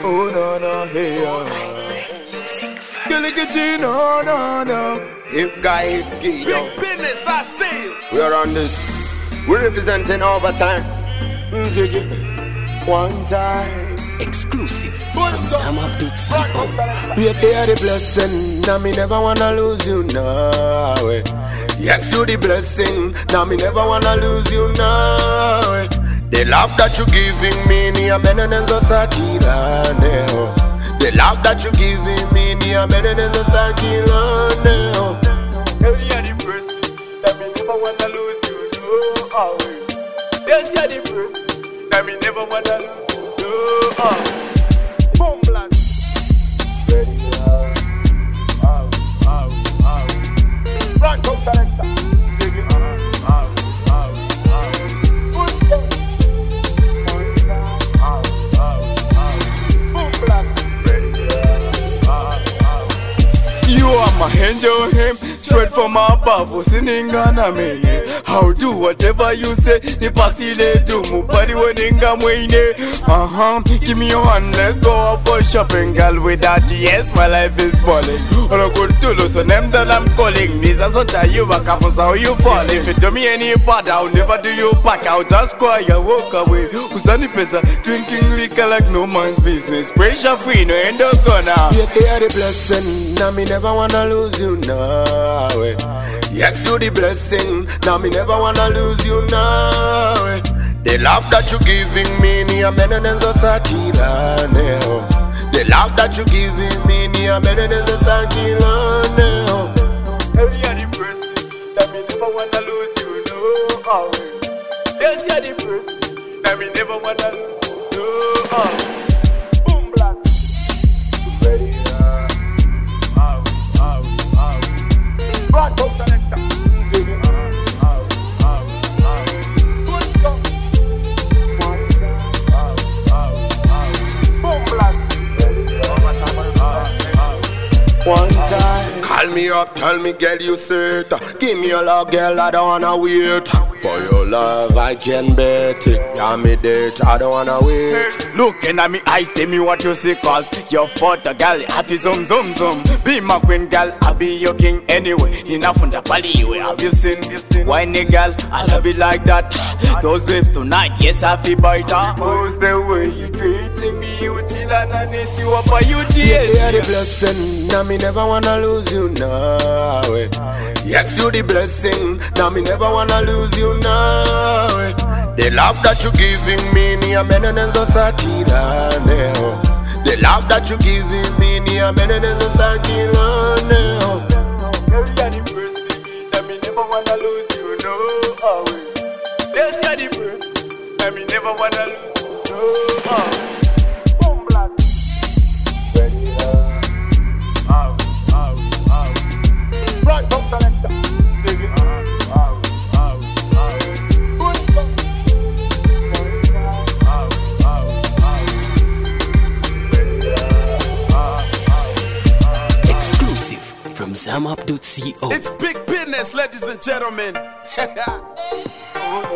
Oh no no hey Gilligity no no no. Hip guy hip key yo. Big business, I see you. We are on this. We're representing overtime. Ziggy. One time. Exclusive from Sam Abdul CEO. We are the blessing. Now me never wanna lose you now. Yes, you the blessing. Now me never wanna lose you now. The love that you giving me, ni amenenzo sakila neo. The love that you giving me, ni amenenzo sakila neo. Yes, you're the person that me never wanna lose you, no, always. Yes, you're the person that me never wanna lose you, no, always. Boom, black. Ready, Franco selector. You are my angel, him straight from above. Usiningana mene. How do whatever you say. Ni pasile do mupadi weninga mwine. Give me your hand, let's go out for shopping, girl. Without yes, my life is balling. All I could do is on them that I'm calling. This is what you back up for how you fall. If you do me any bad, I'll never do you back. I'll just cry and walk away. Usani pesa, drinking liquor like no man's business. Pressure free, no end up gonna. You are the blessing, now me never wanna lose you now. Yes, you the blessing, now me never wanna lose you now. The love that you giving me, ni amenenzo sakila neo. The love that you giving me, ni amenenzo sakila neo. Yes, you're the person that me never wanna lose you, no, always. Yes, you're the person that me never wanna lose you, no, always. Boom, black. Ready, Franco selector. One time. Call me up, tell me, girl, you sit. Give me your love, girl, I don't wanna wait. For your love, I can bet it. Yeah, me date, I don't wanna wait. Looking at me eyes, tell me what you see, cause your photo, girl, I feel zoom, zoom, zoom. Be my queen, girl, I'll be your king anyway. Enough on the body, you have you seen? Whiny girl, I love it like that. Those lips tonight, yes, I feel better. Who's the way you treating me? You chill and I miss you up, you tears. Yeah, the blessing, now me never wanna lose you now. Yes, you the blessing, now me never wanna lose you now. The love that you giving me, ni amenenzo sakila neo. The love that you giving me, ni amenenzo sakila neo. Yes, you're the person that me never wanna lose you, no, always. Yes, you're the person that me never wanna lose you, no, always. Boom, black. Ready, Franco selector. Exclusive from Sam Abdul CEO. It's big business, ladies and gentlemen.